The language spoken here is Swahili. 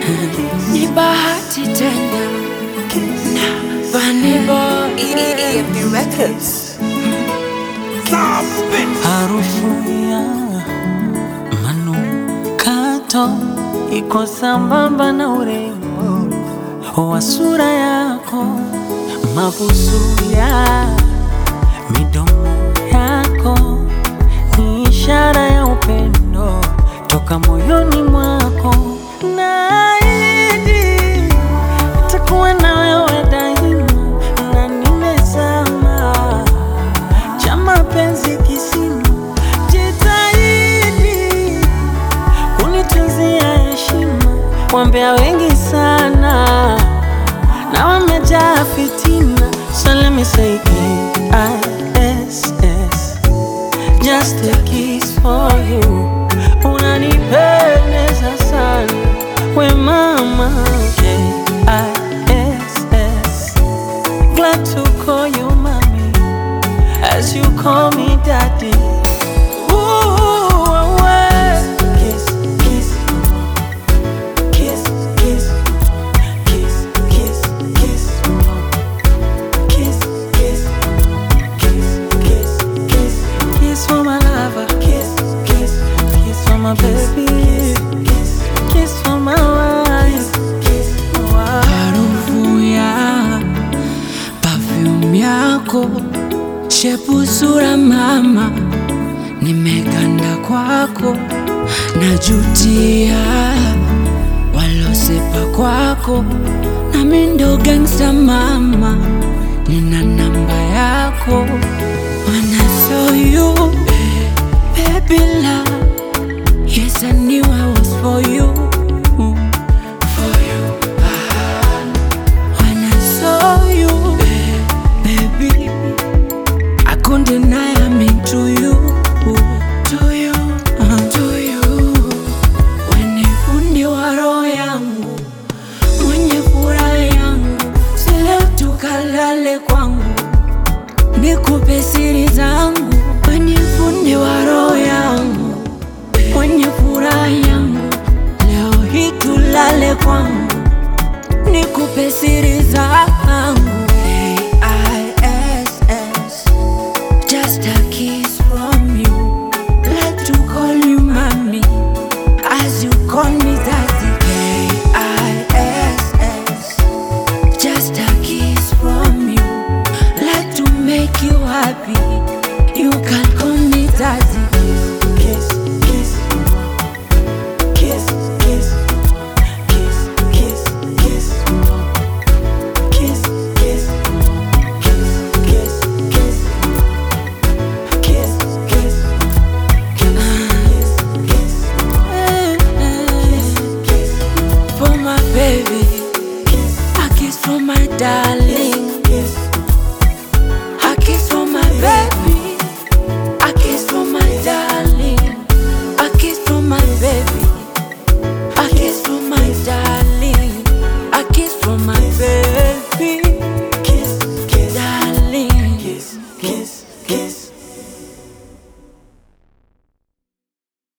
Ni bahati tena na Vanny Boy EFD Records. Harufu ya manukato iko sambamba na urembo wa sura yako, mabusu ya midomo yako ni ishara ya upendo toka moyoni mwako. Naahidi nitakuwa na wewe daima, na nimezama cha mapenzi kisima. Jitahidi unitunzia heshima, wambea wengi sana na wamejaa fitina. So let me say K-I-S-S, just a kiss for you. Unanipendeza sana we mama. K-I-S-S, glad to call you mommy as you call me daddy. Ooh, away. Kiss, kiss, kiss, kiss, kiss, kiss, kiss, kiss, kiss, kiss, kiss, kiss, kiss for my lover. Kiss, kiss, kiss for my baby. Kiss, kiss for my wife. Kiss, wow. harufu ya perfume yako, shepu sura mama, nimeganda kwako, najutia walosepa kwako, nami ndo gangsta mama, nina namba yako. When I saw you, baby love, yes I knew I was for you. When I saw you, baby, I couldn't deny I'm into you, to you, to you. When fundi wa roho yangu, mwenye furaha yangu, si leo tukalale kwangu, nikupe siri zangu. When fundi wa roho yangu, mwenye furaha yangu, leo hii tulale kwangu, nikupe siri zangu.